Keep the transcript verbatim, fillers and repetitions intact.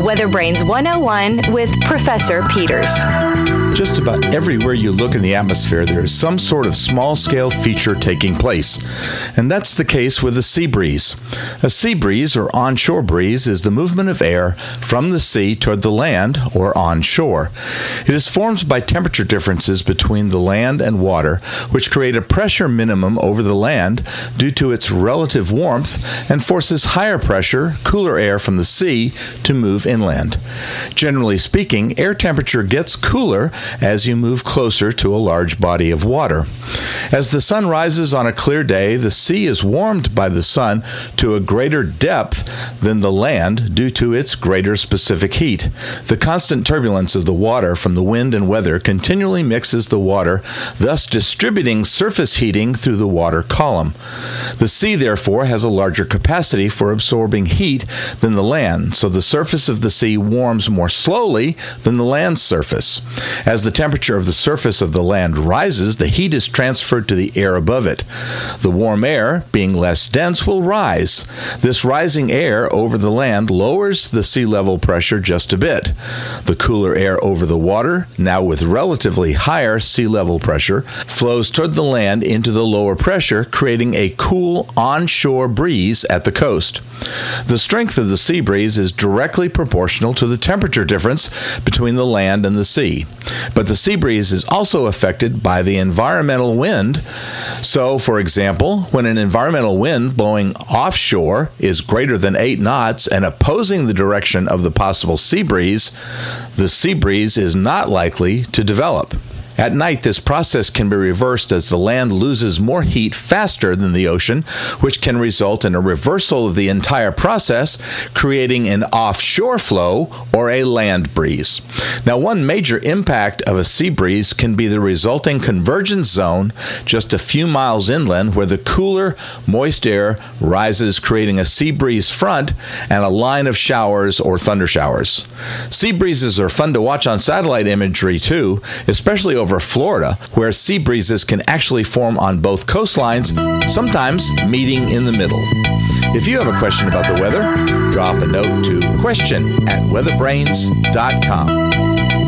Weather Brains one oh one with Professor Peters. Just about everywhere you look in the atmosphere, there is some sort of small-scale feature taking place. And that's the case with a sea breeze. A sea breeze, or onshore breeze, is the movement of air from the sea toward the land, or onshore. It is formed by temperature differences between the land and water, which create a pressure minimum over the land due to its relative warmth, and forces higher pressure, cooler air from the sea to move inland. Generally speaking, air temperature gets cooler as you move closer to a large body of water. As the sun rises on a clear day, the sea is warmed by the sun to a greater depth than the land due to its greater specific heat. The constant turbulence of the water from the wind and weather continually mixes the water, thus distributing surface heating through the water column. The sea, therefore, has a larger capacity for absorbing heat than the land, so the surface of the sea warms more slowly than the land's surface. As the temperature of the surface of the land rises, the heat is transferred to the air above it. The warm air, being less dense, will rise. This rising air over the land lowers the sea level pressure just a bit. The cooler air over the water, now with relatively higher sea level pressure, flows toward the land into the lower pressure, creating a cool onshore breeze at the coast. The strength of the sea breeze is directly proportional to the temperature difference between the land and the sea. But the sea breeze is also affected by the environmental wind. So, for example, when an environmental wind blowing offshore is greater than eight knots and opposing the direction of the possible sea breeze, the sea breeze is not likely to develop. At night, this process can be reversed as the land loses more heat faster than the ocean, which can result in a reversal of the entire process, creating an offshore flow or a land breeze. Now, one major impact of a sea breeze can be the resulting convergence zone just a few miles inland, where the cooler, moist air rises, creating a sea breeze front and a line of showers or thunder showers. Sea breezes are fun to watch on satellite imagery too, especially over over Florida, where sea breezes can actually form on both coastlines, sometimes meeting in the middle. If you have a question about the weather, drop a note to question at weather brains dot com.